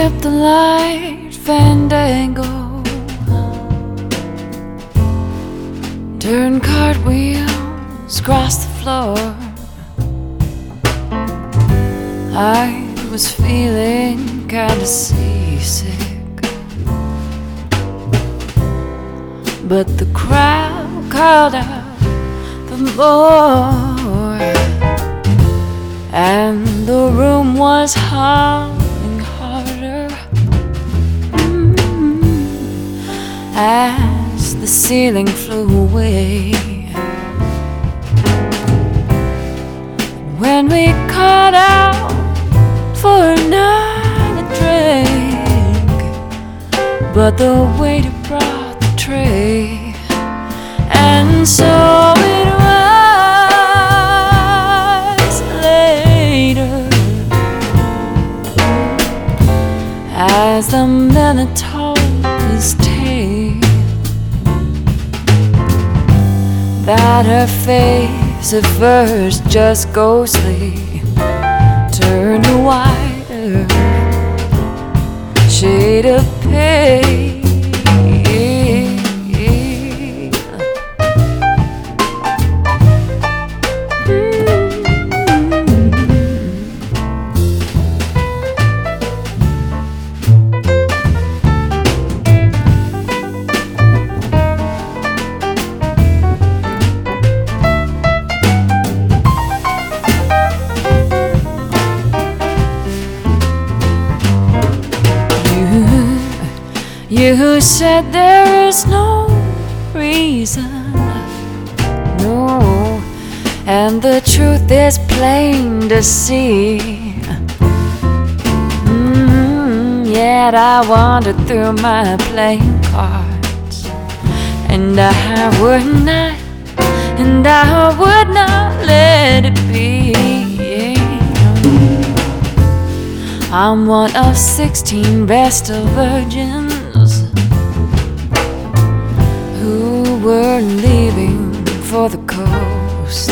skip the light fandango, turn cartwheels across the floor. I was feeling kinda seasick, but the crowd called out for more, and the room was humming harder as the ceiling flew away. When we called out for another drink, but the waiter brought the tray, and so it was later, as the minute told his tale, that her face at first just ghostly turned a wider shade of pale. You said there is no reason, no, and the truth is plain to see. Yet I wandered through my playing cards, and I would not let it be. I'm one of 16 vestal virgins who were leaving for the coast,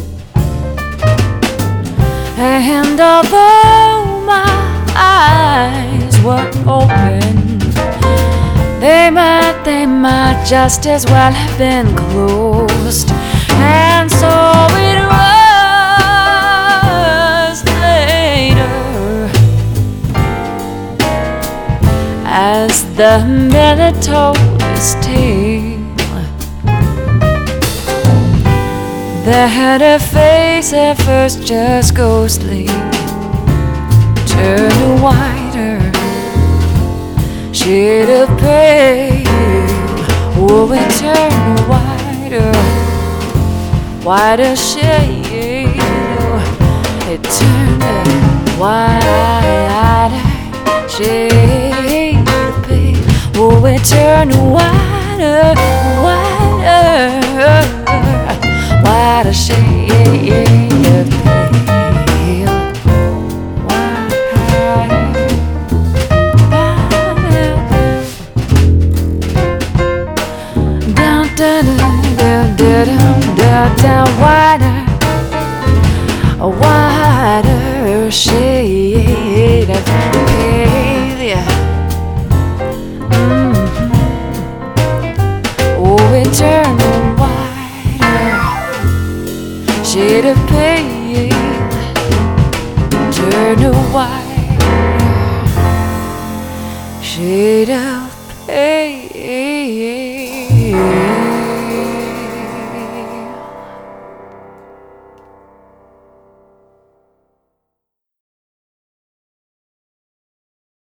and although my eyes were open, they might just as well have been closed. And so it was later, as the miller told his tale, that her face at first just ghostly turned a wider shade of pale. Oh, it turned a wider shade. It turned a wider shade of pale. Oh, it turned a wider shade of pale. Down, wider, a wider shade of pale, yeah. Oh, it turned a wider shade of pale, turned a wider shade of pale.